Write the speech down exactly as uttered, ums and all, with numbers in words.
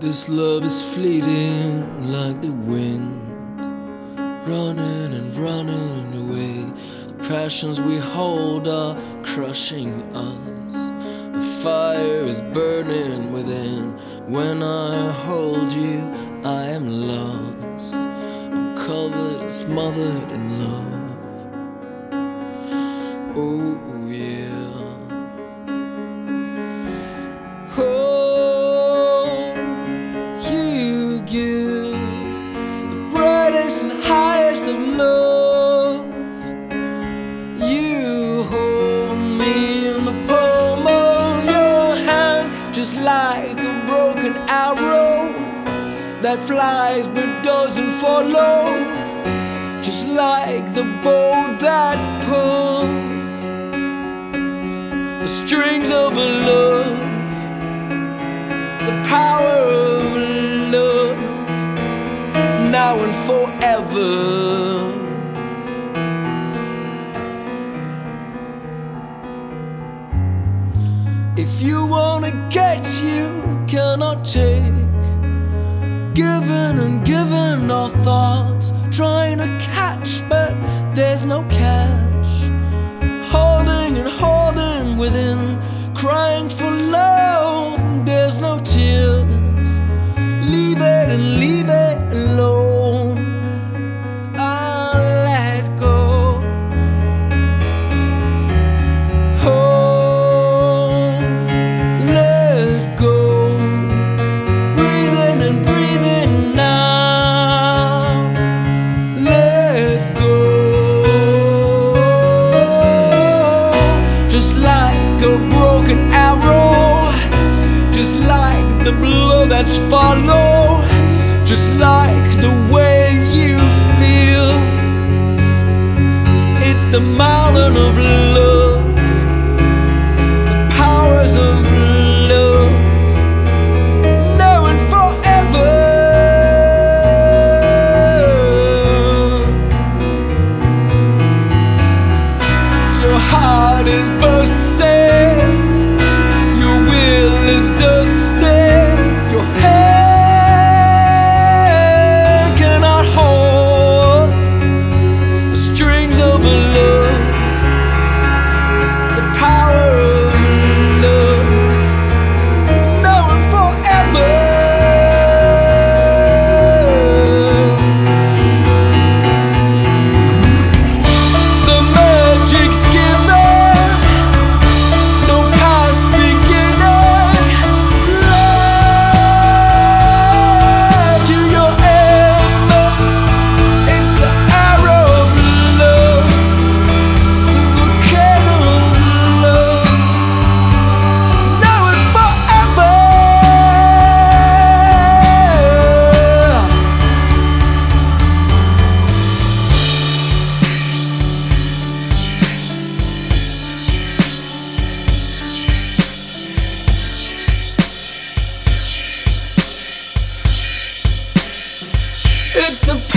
This love is fleeting like the wind, running and running away. The passions we hold are crushing us. The fire is burning within. When I hold you, I am lost. I'm covered, smothered in love. Oh yeah. Oh, and highest of love. You hold me in the palm of your hand, just like a broken arrow that flies but doesn't follow, just like the bow that pulls the strings of a love, the power of love, now and forever. If you wanna get, you cannot take. Giving and giving our thoughts, trying to catch, but there's no catch. Holding and holding within, crying for love, there's no tears. Leave it and leave it alone. I'll let go. Oh, let go. Breathe in and breathe in now. Let go. Just like a broken arrow, just like the blow that's followed, just like the way you feel. It's the mountain of love, the powers of love, now and forever. Your heart is bursting, your will is dusting, your head cannot hold the strings of a love, the power of love, now and forever. The magic's given, no past beginning. Love to your aim, it's the arrow of love, the volcano of love, now and forever. It's the